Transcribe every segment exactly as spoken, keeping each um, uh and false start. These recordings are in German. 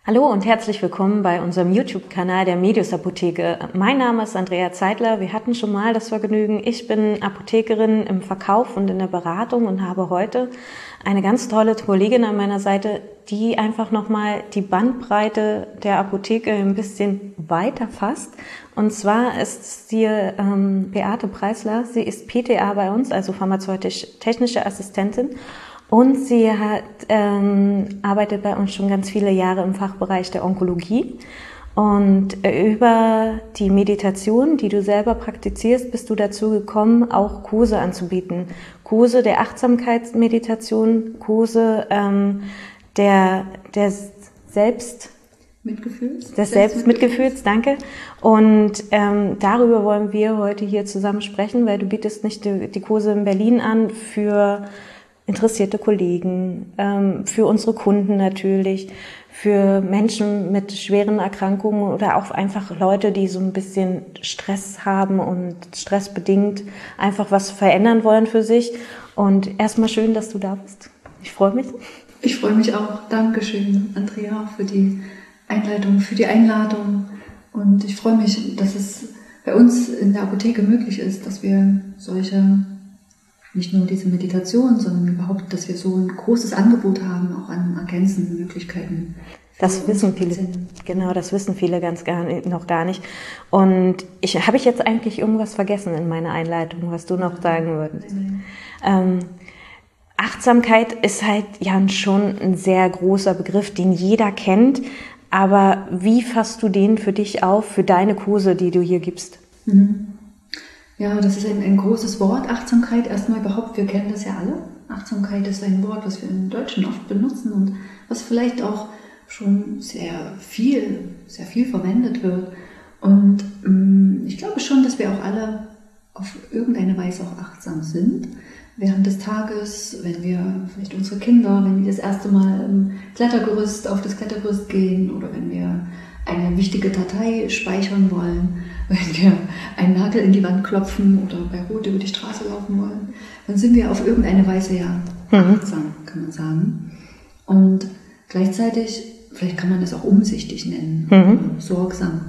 Hallo und herzlich willkommen bei unserem YouTube-Kanal der Medius Apotheke. Mein Name ist Andrea Zeitler. Wir hatten schon mal das Vergnügen. Ich bin Apothekerin im Verkauf und in der Beratung und habe heute eine ganz tolle Kollegin an meiner Seite, die einfach nochmal die Bandbreite der Apotheke ein bisschen weiter fasst. Und zwar ist sie ähm, Beate Preisler. Sie ist P T A bei uns, also pharmazeutisch-technische Assistentin. Und sie hat, ähm, arbeitet bei uns schon ganz viele Jahre im Fachbereich der Onkologie. Und über die Meditation, die du selber praktizierst, bist du dazu gekommen, auch Kurse anzubieten. Kurse der Achtsamkeitsmeditation, Kurse ähm, der, der Selbst... Mitgefühls? Des Selbstmitgefühls, danke. Und ähm, darüber wollen wir heute hier zusammen sprechen, weil du bietest nicht die, die Kurse in Berlin an für interessierte Kollegen, ähm, für unsere Kunden natürlich, für Menschen mit schweren Erkrankungen oder auch einfach Leute, die so ein bisschen Stress haben und stressbedingt einfach was verändern wollen für sich. Und erstmal schön, dass du da bist. Ich freue mich. Ich freue mich auch. Dankeschön, Andrea, für die Einleitung, für die Einladung. Und ich freue mich, dass es bei uns in der Apotheke möglich ist, dass wir solche, nicht nur diese Meditation, sondern überhaupt, dass wir so ein großes Angebot haben, auch an ergänzenden Möglichkeiten. Das wissen viele, genau, das wissen viele ganz gar, noch gar nicht. Und ich, habe ich jetzt eigentlich irgendwas vergessen in meiner Einleitung, was du noch sagen würdest? Ähm, Achtsamkeit ist halt ja schon ein sehr großer Begriff, den jeder kennt. Aber wie fasst du den für dich auf, für deine Kurse, die du hier gibst? Mhm. Ja, das ist ein, ein großes Wort, Achtsamkeit. Erstmal überhaupt, wir kennen das ja alle. Achtsamkeit ist ein Wort, was wir im Deutschen oft benutzen und was vielleicht auch schon sehr viel, sehr viel verwendet wird. Und ähm, ich glaube schon, dass wir auch alle auf irgendeine Weise auch achtsam sind. Während des Tages, wenn wir vielleicht unsere Kinder, wenn die das erste Mal im Klettergerüst, auf das Klettergerüst gehen oder wenn wir eine wichtige Datei speichern wollen, wenn wir einen Nagel in die Wand klopfen oder bei Rot über die Straße laufen wollen, dann sind wir auf irgendeine Weise ja achtsam, kann man sagen. Und gleichzeitig, vielleicht kann man das auch umsichtig nennen, mhm. sorgsam.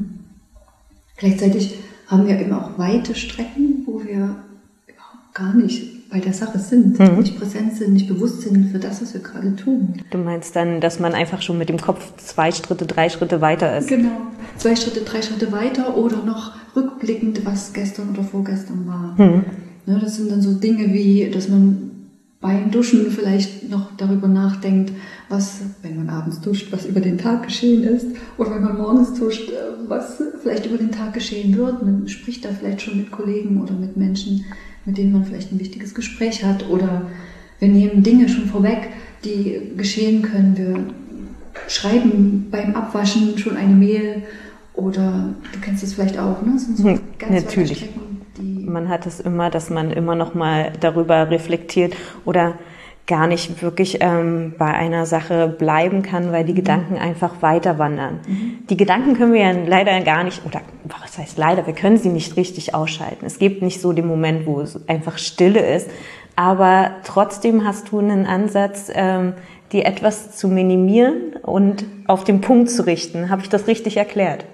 Gleichzeitig haben wir eben auch weite Strecken, wo wir überhaupt gar nicht bei der Sache sind, mhm. nicht präsent sind, nicht bewusst sind für das, was wir gerade tun. Du meinst dann, dass man einfach schon mit dem Kopf zwei Schritte, drei Schritte weiter ist? Genau, zwei Schritte, drei Schritte weiter oder noch rückblickend, was gestern oder vorgestern war. Mhm. Ja, das sind dann so Dinge wie, dass man beim Duschen vielleicht noch darüber nachdenkt, was, wenn man abends duscht, was über den Tag geschehen ist oder wenn man morgens duscht, was vielleicht über den Tag geschehen wird. Man spricht da vielleicht schon mit Kollegen oder mit Menschen, mit denen man vielleicht ein wichtiges Gespräch hat, oder wir nehmen Dinge schon vorweg, die geschehen können. Wir schreiben beim Abwaschen schon eine Mail, oder du kennst das vielleicht auch, ne? Das sind so ganz Natürlich. Strecken, die man hat es immer, dass man immer noch mal darüber reflektiert oder gar nicht wirklich ähm, bei einer Sache bleiben kann, weil die mhm. Gedanken einfach weiter wandern. Mhm. Die Gedanken können wir ja leider gar nicht, oder was heißt leider, wir können sie nicht richtig ausschalten. Es gibt nicht so den Moment, wo es einfach Stille ist, aber trotzdem hast du einen Ansatz, ähm, die etwas zu minimieren und auf den Punkt zu richten. Habe ich das richtig erklärt?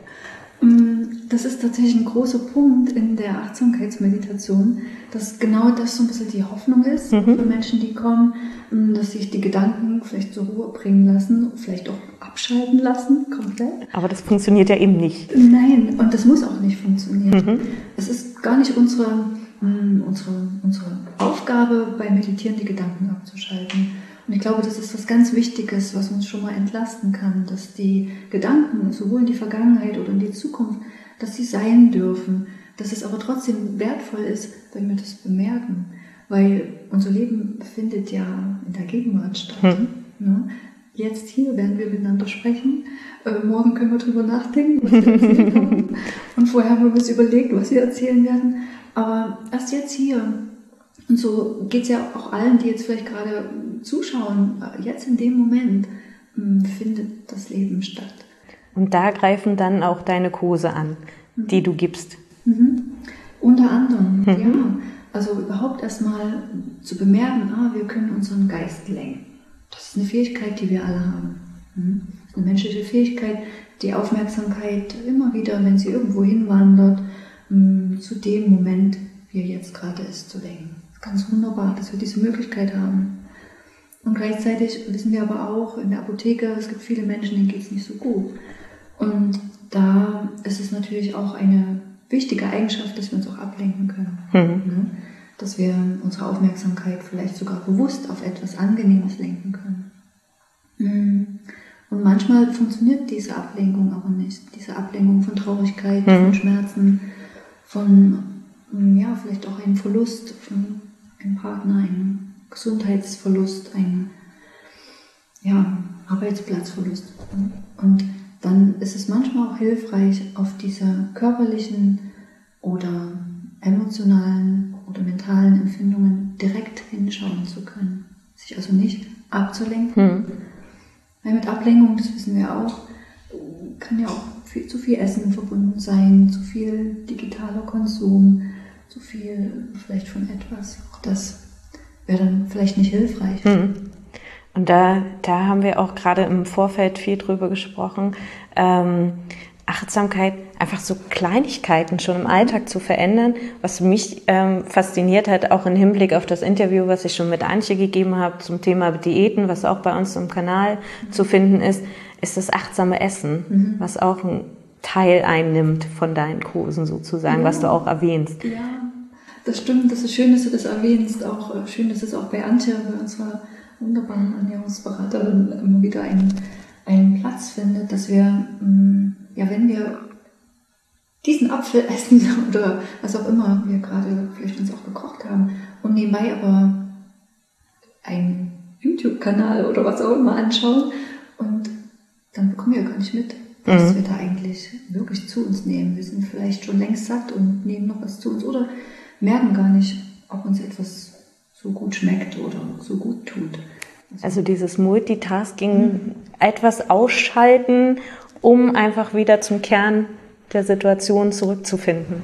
Das ist tatsächlich ein großer Punkt in der Achtsamkeitsmeditation, dass genau das so ein bisschen die Hoffnung ist mhm. für Menschen, die kommen, dass sich die Gedanken vielleicht zur Ruhe bringen lassen, vielleicht auch abschalten lassen, komplett. Aber das funktioniert ja eben nicht. Nein, und das muss auch nicht funktionieren. Mhm. Es ist gar nicht unsere, unsere, unsere Aufgabe, beim Meditieren die Gedanken abzuschalten. Und ich glaube, das ist was ganz Wichtiges, was uns schon mal entlasten kann, dass die Gedanken, sowohl in die Vergangenheit oder in die Zukunft, dass sie sein dürfen, dass es aber trotzdem wertvoll ist, wenn wir das bemerken, weil unser Leben findet ja in der Gegenwart statt. Hm. Ne? Jetzt hier werden wir miteinander sprechen, äh, morgen können wir drüber nachdenken, was wir erzählen haben, und vorher haben wir uns überlegt, was wir erzählen werden, aber erst jetzt hier. Und so geht es ja auch allen, die jetzt vielleicht gerade zuschauen, jetzt in dem Moment findet das Leben statt. Und da greifen dann auch deine Kurse an, mhm. die du gibst? Mhm. Unter anderem, mhm. ja. Also überhaupt erstmal zu bemerken, ah, wir können unseren Geist lenken. Das ist eine Fähigkeit, die wir alle haben. Mhm. Das ist eine menschliche Fähigkeit, die Aufmerksamkeit immer wieder, wenn sie irgendwo hinwandert, zu dem Moment, wie er jetzt gerade ist, zu lenken. Das ist ganz wunderbar, dass wir diese Möglichkeit haben. Und gleichzeitig wissen wir aber auch in der Apotheke, es gibt viele Menschen, denen geht es nicht so gut. Und da ist es natürlich auch eine wichtige Eigenschaft, dass wir uns auch ablenken können. Mhm. Dass wir unsere Aufmerksamkeit vielleicht sogar bewusst auf etwas Angenehmes lenken können. Und manchmal funktioniert diese Ablenkung aber nicht. Diese Ablenkung von Traurigkeit, mhm. von Schmerzen, von ja, vielleicht auch einem Verlust von einem Partner, einem Gesundheitsverlust, einem ja, Arbeitsplatzverlust. Und dann ist es manchmal auch hilfreich, auf diese körperlichen oder emotionalen oder mentalen Empfindungen direkt hinschauen zu können. Sich also nicht abzulenken. Hm. Weil mit Ablenkung, das wissen wir auch, kann ja auch viel, zu viel Essen verbunden sein, zu viel digitaler Konsum, zu viel vielleicht von etwas. Auch das wäre dann vielleicht nicht hilfreich. Hm. Und da, da haben wir auch gerade im Vorfeld viel drüber gesprochen, ähm, Achtsamkeit, einfach so Kleinigkeiten schon im Alltag zu verändern, was mich ähm, fasziniert hat, auch im Hinblick auf das Interview, was ich schon mit Antje gegeben habe zum Thema Diäten, was auch bei uns im Kanal mhm. zu finden ist, ist das achtsame Essen, mhm. was auch einen Teil einnimmt von deinen Kursen sozusagen, ja. was du auch erwähnst. Ja, das stimmt, das ist schön, dass du das erwähnst, auch äh, schön, dass es auch bei Antje, bei unserer wunderbaren Ernährungsberaterin, immer wieder einen, einen Platz findet, dass wir, mh, ja, wenn wir diesen Apfel essen oder was auch immer wir gerade vielleicht uns auch gekocht haben und nebenbei aber einen YouTube-Kanal oder was auch immer anschauen und dann bekommen wir gar nicht mit, was mhm. wir da eigentlich wirklich zu uns nehmen. Wir sind vielleicht schon längst satt und nehmen noch was zu uns oder merken gar nicht, ob uns etwas so gut schmeckt oder so gut tut. Also, also dieses Multitasking, mhm. etwas ausschalten, um einfach wieder zum Kern der Situation zurückzufinden.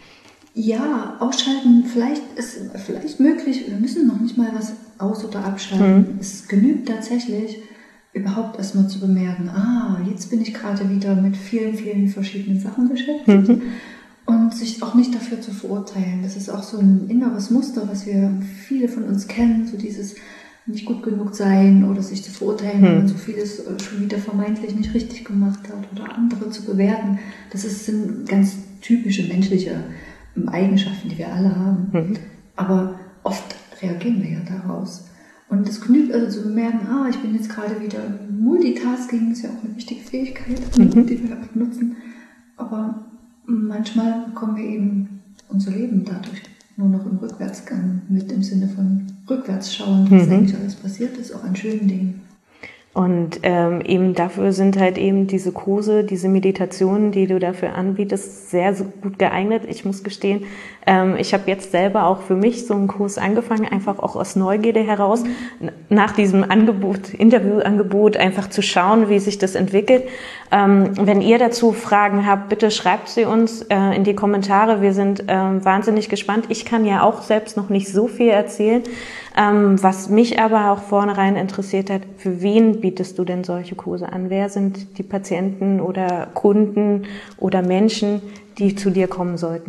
Ja, ausschalten, vielleicht ist vielleicht möglich, wir müssen noch nicht mal was aus- oder abschalten. Mhm. Es genügt tatsächlich, überhaupt erstmal zu bemerken, ah, jetzt bin ich gerade wieder mit vielen, vielen verschiedenen Sachen beschäftigt. Mhm. Und sich auch nicht dafür zu verurteilen. Das ist auch so ein inneres Muster, was wir viele von uns kennen, so dieses nicht gut genug sein oder sich zu verurteilen, hm. wenn man so vieles schon wieder vermeintlich nicht richtig gemacht hat oder andere zu bewerten. Das ist, sind ganz typische menschliche Eigenschaften, die wir alle haben. Hm. Aber oft reagieren wir ja daraus. Und es genügt also zu bemerken, ah, ich bin jetzt gerade wieder Multitasking, ist ja auch eine wichtige Fähigkeit, mhm. die wir nutzen. Aber manchmal bekommen wir eben unser Leben dadurch nur noch im Rückwärtsgang mit, im Sinne von rückwärts schauen, was mhm. eigentlich alles passiert ist, auch an schönen Dingen. Und ähm, eben dafür sind halt eben diese Kurse, diese Meditationen, die du dafür anbietest, sehr so gut geeignet. Ich muss gestehen, ähm, ich habe jetzt selber auch für mich so einen Kurs angefangen, einfach auch aus Neugierde heraus, mhm. nach diesem Angebot, Interviewangebot einfach zu schauen, wie sich das entwickelt. Ähm, wenn ihr dazu Fragen habt, bitte schreibt sie uns äh, in die Kommentare. Wir sind ähm, wahnsinnig gespannt. Ich kann ja auch selbst noch nicht so viel erzählen. Ähm, was mich aber auch vornherein interessiert hat, für wen bietest du denn solche Kurse an? Wer sind die Patienten oder Kunden oder Menschen, die zu dir kommen sollten?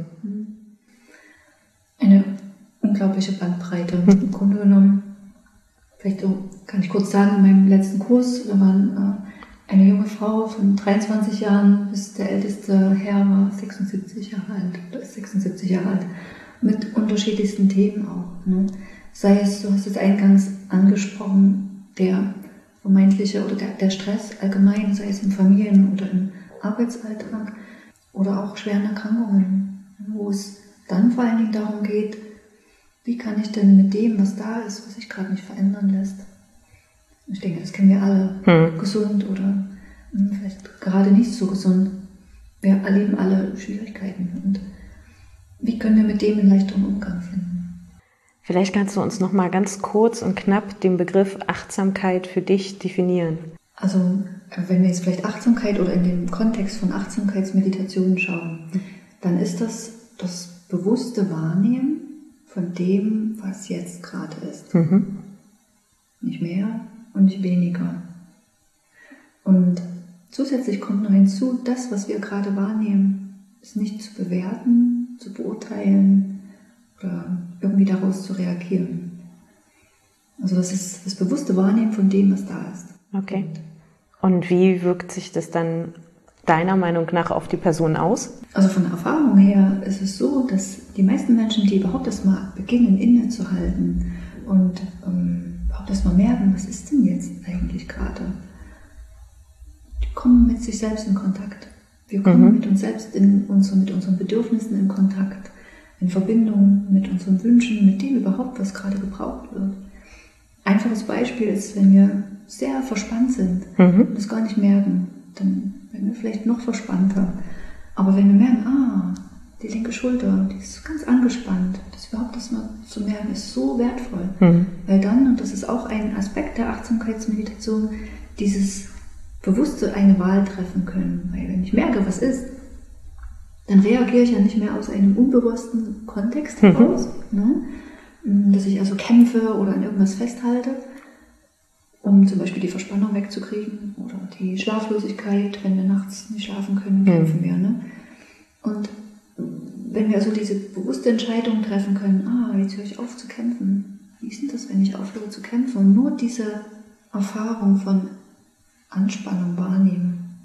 Eine unglaubliche Bandbreite hm. im Grunde genommen. Vielleicht so, kann ich kurz sagen, in meinem letzten Kurs, da waren äh, eine junge Frau von dreiundzwanzig Jahren bis der älteste Herr war sechsundsiebzig Jahre alt, oder ist sechsundsiebzig Jahre alt, mit unterschiedlichsten Themen auch. Ne? Sei es, du hast es eingangs angesprochen, der vermeintliche oder der, der Stress allgemein, sei es im Familien- oder im Arbeitsalltag oder auch schweren Erkrankungen, wo es dann vor allen Dingen darum geht, wie kann ich denn mit dem, was da ist, was sich gerade nicht verändern lässt. Ich denke, das kennen wir alle, hm. gesund oder mh, vielleicht gerade nicht so gesund. Wir erleben alle Schwierigkeiten und wie können wir mit dem einen leichteren Umgang finden? Vielleicht kannst du uns noch mal ganz kurz und knapp den Begriff Achtsamkeit für dich definieren. Also, wenn wir jetzt vielleicht Achtsamkeit oder in den Kontext von Achtsamkeitsmeditationen schauen, dann ist das das bewusste Wahrnehmen von dem, was jetzt gerade ist. Mhm. Nicht mehr und nicht weniger. Und zusätzlich kommt noch hinzu, das, was wir gerade wahrnehmen, ist nicht zu bewerten, zu beurteilen oder irgendwie daraus zu reagieren. Also das ist das bewusste Wahrnehmen von dem, was da ist. Okay. Und wie wirkt sich das dann deiner Meinung nach auf die Person aus? Also von der Erfahrung her ist es so, dass die meisten Menschen, die überhaupt erst mal beginnen, innezuhalten und ähm, überhaupt erst mal merken, was ist denn jetzt eigentlich gerade, die kommen mit sich selbst in Kontakt. Wir kommen mhm. mit uns selbst, in unsere, mit unseren Bedürfnissen in Kontakt, in Verbindung mit unseren Wünschen, mit dem überhaupt, was gerade gebraucht wird. Einfaches Beispiel ist, wenn wir sehr verspannt sind mhm. und es gar nicht merken, dann werden wir vielleicht noch verspannter. Aber wenn wir merken, ah, die linke Schulter, die ist ganz angespannt, das überhaupt das mal zu merken, ist so wertvoll. Mhm. Weil dann, und das ist auch ein Aspekt der Achtsamkeitsmeditation, dieses bewusste eine Wahl treffen können. Weil wenn ich merke, was ist, dann reagiere ich ja nicht mehr aus einem unbewussten Kontext heraus, mhm. ne? Dass ich also kämpfe oder an irgendwas festhalte, um zum Beispiel die Verspannung wegzukriegen oder die Schlaflosigkeit, wenn wir nachts nicht schlafen können, kämpfen mhm. wir. Ne? Und wenn wir also diese bewusste Entscheidung treffen können, ah, jetzt höre ich auf zu kämpfen, wie ist denn das, wenn ich aufhöre zu kämpfen und nur diese Erfahrung von Anspannung wahrnehmen,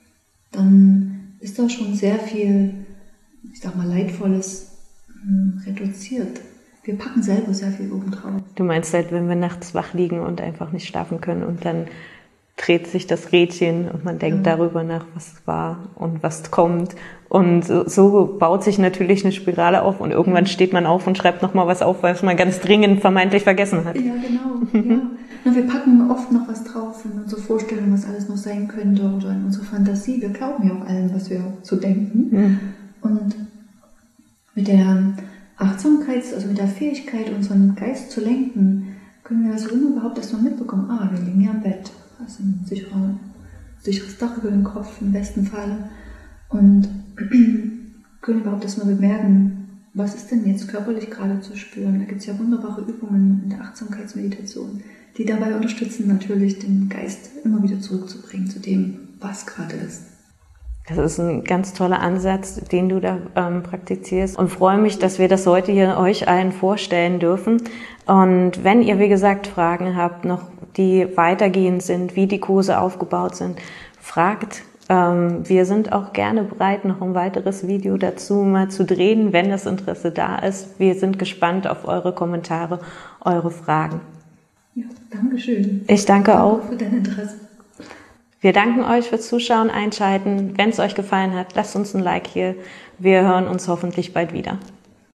dann ist da schon sehr viel, ich sag mal, Leidvolles mh, reduziert. Wir packen selber sehr viel oben drauf. Du meinst halt, wenn wir nachts wach liegen und einfach nicht schlafen können und dann dreht sich das Rädchen und man denkt ja. darüber nach, was war und was kommt. Und so baut sich natürlich eine Spirale auf und irgendwann steht man auf und schreibt nochmal was auf, was man ganz dringend vermeintlich vergessen hat. Ja, genau. ja. Na, wir packen oft noch was drauf in unsere Vorstellung, was alles noch sein könnte oder in unsere Fantasie. Wir glauben ja auch allem, was wir so denken. Mhm. Und mit der Achtsamkeit, also mit der Fähigkeit, unseren Geist zu lenken, können wir also immer überhaupt erstmal mitbekommen, ah, wir liegen ja im Bett, das ist ein sicherer, sicheres Dach über den Kopf im besten Fall und können überhaupt erstmal bemerken, was ist denn jetzt körperlich gerade zu spüren. Da gibt es ja wunderbare Übungen in der Achtsamkeitsmeditation, die dabei unterstützen, natürlich den Geist immer wieder zurückzubringen zu dem, was gerade ist. Das ist ein ganz toller Ansatz, den du da ähm, praktizierst und freue mich, dass wir das heute hier euch allen vorstellen dürfen. Und wenn ihr, wie gesagt, Fragen habt, noch die weitergehend sind, wie die Kurse aufgebaut sind, fragt. Ähm, wir sind auch gerne bereit, noch ein weiteres Video dazu mal zu drehen, wenn das Interesse da ist. Wir sind gespannt auf eure Kommentare, eure Fragen. Ja, danke schön. Ich danke, danke auch für dein Interesse. Wir danken euch fürs Zuschauen, Einschalten. Wenn es euch gefallen hat, lasst uns ein Like hier. Wir hören uns hoffentlich bald wieder.